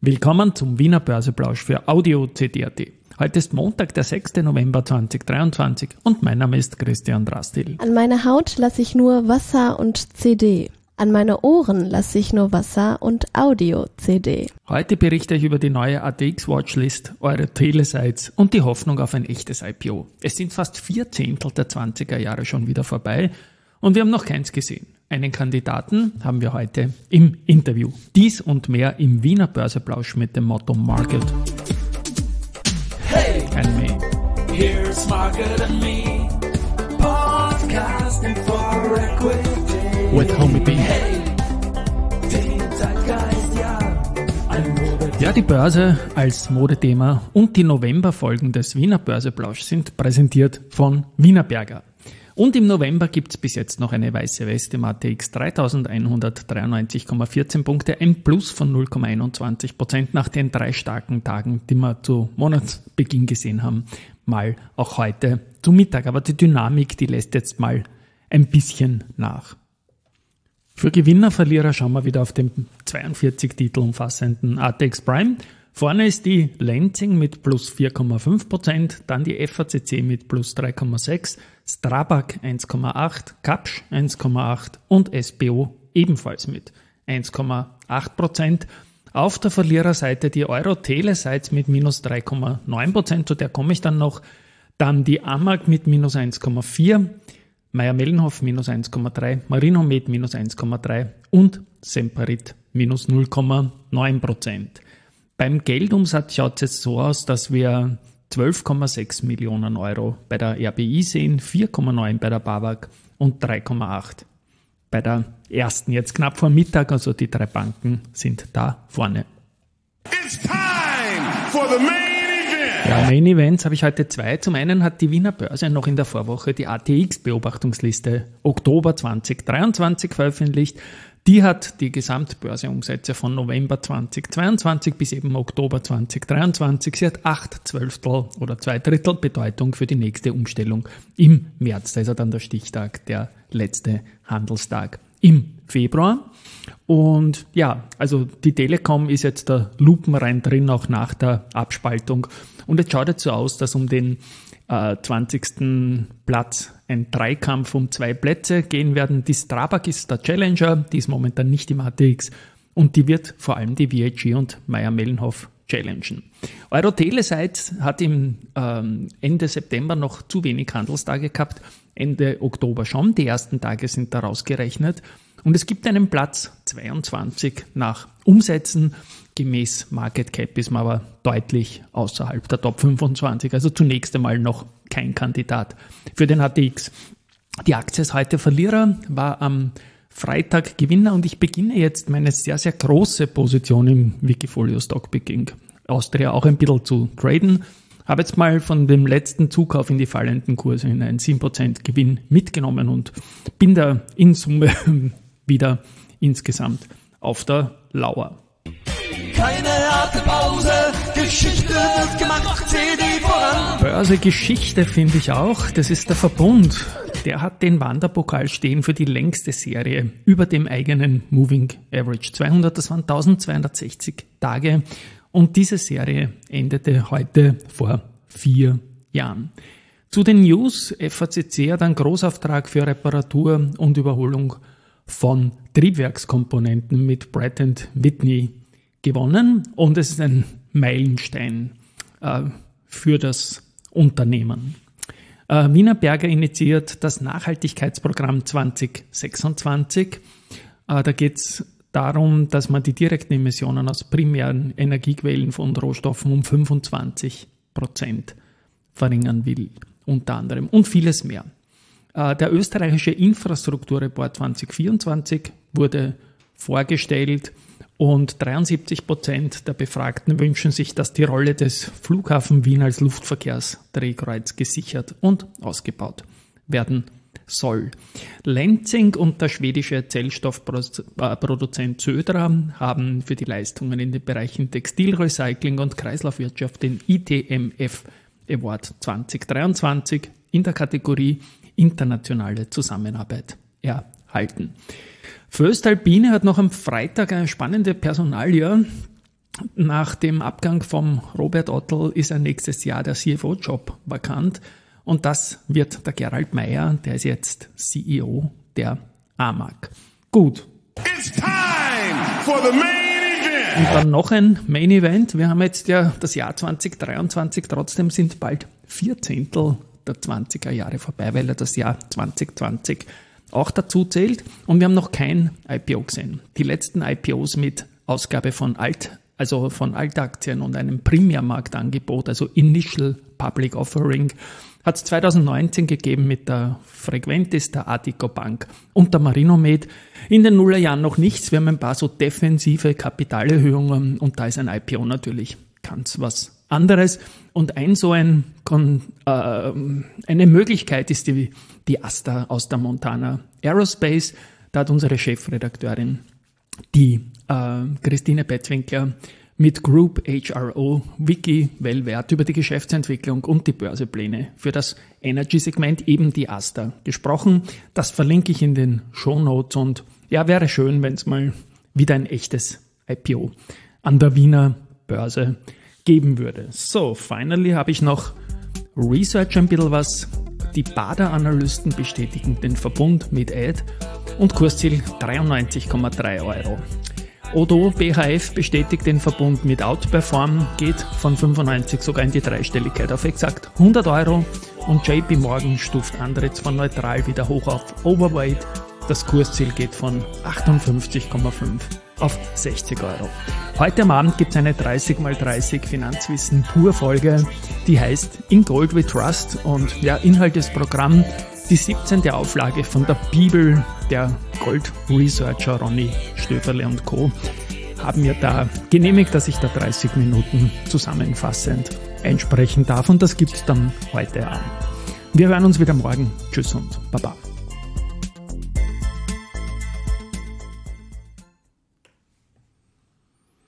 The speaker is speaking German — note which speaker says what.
Speaker 1: Willkommen zum Wiener Börseplausch für Audio CD.at. Heute ist Montag, der 6. November 2023 und mein Name ist Christian Drastil.
Speaker 2: An meine Haut lasse ich nur Wasser und CD. An meine Ohren lasse ich nur Wasser und Audio-CD.
Speaker 1: Heute berichte ich über die neue ATX-Watchlist, eure Telesites und die Hoffnung auf ein echtes IPO. Es sind fast 4/10 der 20er Jahre schon wieder vorbei und wir haben noch keins gesehen. Einen Kandidaten haben wir heute im Interview. Dies und mehr im Wiener Börseplausch mit dem Motto Market.
Speaker 3: Hey,
Speaker 1: And me.
Speaker 3: here's Market and Me, podcasting for equity.
Speaker 1: With Homie B.
Speaker 3: Hey, den Zeitgeist, ja, ein Mode.
Speaker 1: Ja, die Börse als Modethema und die Novemberfolgen des Wiener Börseplausch sind präsentiert von Wienerberger. Und im November gibt es bis jetzt noch eine weiße Weste im ATX 3193,14 Punkte, ein Plus von 0,21% nach den 3 starken Tagen, die wir zu Monatsbeginn gesehen haben, mal auch heute zu Mittag. Aber die Dynamik, die lässt jetzt mal ein bisschen nach. Für Gewinner, Verlierer schauen wir wieder auf den 42 Titel umfassenden ATX Prime. Vorne ist die Lenzing mit plus 4,5%, dann die FACC mit plus 3,6%, Strabag 1,8%, Kapsch 1,8% und SBO ebenfalls mit 1,8%. Auf der Verliererseite die Euro-Telesites mit minus 3,9%, zu der komme ich dann noch. Dann die AMAG mit minus 1,4%, Mayr-Melnhof minus 1,3%, Marinomed minus 1,3% und Semperit minus 0,9%. Beim Geldumsatz schaut es jetzt so aus, dass wir 12,6 Millionen Euro bei der RBI sehen, 4,9 bei der BAWAG und 3,8 bei der ersten. Jetzt knapp vor Mittag, also die 3 Banken sind da vorne.
Speaker 4: It's time for the main event.
Speaker 1: Ja, Main Events habe ich heute 2. Zum einen hat die Wiener Börse noch in der Vorwoche die ATX-Beobachtungsliste Oktober 2023 veröffentlicht. Die hat die Gesamtbörseumsätze von November 2022 bis eben Oktober 2023. Sie hat 8/12 oder 2/3 Bedeutung für die nächste Umstellung im März. Da ist ja dann der Stichtag, der letzte Handelstag im Februar. Und ja, also die Telekom ist jetzt da lupenrein drin, auch nach der Abspaltung. Und es schaut jetzt so aus, dass um den 20. Platz ein Dreikampf um 2 Plätze gehen werden. Die Strabag ist der Challenger, die ist momentan nicht im ATX und die wird vor allem die VIG und Mayr-Melnhof challengen. Euro Telesites hat im Ende September noch zu wenig Handelstage gehabt, Ende Oktober schon. Die ersten Tage sind da rausgerechnet und es gibt einen Platz 22 nach Umsätzen. Gemäß Market Cap ist man aber deutlich außerhalb der Top 25. Also zunächst einmal noch kein Kandidat für den ATX. Die Aktie ist heute Verlierer, war am Freitag Gewinner und ich beginne jetzt meine sehr, sehr große Position im Wikifolio Stockpicking Austria auch ein bisschen zu traden. Habe jetzt mal von dem letzten Zukauf in die fallenden Kurse in einen 7% Gewinn mitgenommen und bin da in Summe wieder insgesamt auf der Lauer.
Speaker 3: Keine harte Pause, Geschichte wird gemacht, CD voran.
Speaker 1: Börsegeschichte finde ich auch. Das ist der Verbund. Der hat den Wanderpokal stehen für die längste Serie über dem eigenen Moving Average 200. Das waren 1260 Tage. Und diese Serie endete heute vor 4 Jahren. Zu den News. FACC hat einen Großauftrag für Reparatur und Überholung von Triebwerkskomponenten mit Pratt & Whitney gewonnen und es ist ein Meilenstein für das Unternehmen. Wienerberger initiiert das Nachhaltigkeitsprogramm 2026. Da geht es darum, dass man die direkten Emissionen aus primären Energiequellen von Rohstoffen um 25% verringern will, unter anderem und vieles mehr. Der österreichische Infrastrukturreport 2024 wurde vorgestellt und 73% der Befragten wünschen sich, dass die Rolle des Flughafen Wien als Luftverkehrsdrehkreuz gesichert und ausgebaut werden soll. Lenzing und der schwedische Zellstoffproduzent Södra haben für die Leistungen in den Bereichen Textilrecycling und Kreislaufwirtschaft den ITMF Award 2023 in der Kategorie Internationale Zusammenarbeit erhalten. Voestalpine hat noch am Freitag eine spannende Personalie nach dem Abgang vom Robert Ottl ist ja nächstes Jahr der CFO-Job vakant. Und das wird der Gerald Meyer, der ist jetzt CEO der AMAG. Gut.
Speaker 4: It's time for the main event.
Speaker 1: Und dann noch ein Main Event. Wir haben jetzt ja das Jahr 2023, trotzdem sind bald 4/10 der 20er Jahre vorbei, weil ja das Jahr 2020 auch dazu zählt. Und wir haben noch kein IPO gesehen. Die letzten IPOs mit Ausgabe von Altaktien und einem Primärmarktangebot, also Initial Public Offering, hat es 2019 gegeben mit der Frequentis, der Artico Bank und der Marinomed. In den Nullerjahren noch nichts. Wir haben ein paar so defensive Kapitalerhöhungen und da ist ein IPO natürlich ganz was anderes. Und eine Möglichkeit ist die Asta aus der Montana Aerospace. Da hat unsere Chefredakteurin, die Christine Bettwinkler, mit Group HRO Vicky Wellwert über die Geschäftsentwicklung und die Börsepläne für das Energy-Segment, eben die Asta, gesprochen. Das verlinke ich in den Shownotes und ja, wäre schön, wenn es mal wieder ein echtes IPO an der Wiener Börse geben würde. So, finally habe ich noch Research ein bisschen was. Die Bader-Analysten bestätigen den Verbund mit Ad und Kursziel 93,3 €. Odo BHF bestätigt den Verbund mit Outperform, geht von 95 sogar in die Dreistelligkeit auf exakt 100 € und JP Morgan stuft Andritz von neutral wieder hoch auf Overweight. Das Kursziel geht von 58,5 auf 60 €. Heute am Abend gibt es eine 30x30 Finanzwissen pur Folge, die heißt In Gold We Trust und ja, Inhalt des Programms, die 17. Auflage von der Bibel der Gold-Researcher Ronny Stöferle und Co. haben mir da genehmigt, dass ich da 30 Minuten zusammenfassend einsprechen darf und das gibt es dann heute Abend. Wir hören uns wieder morgen. Tschüss und Baba.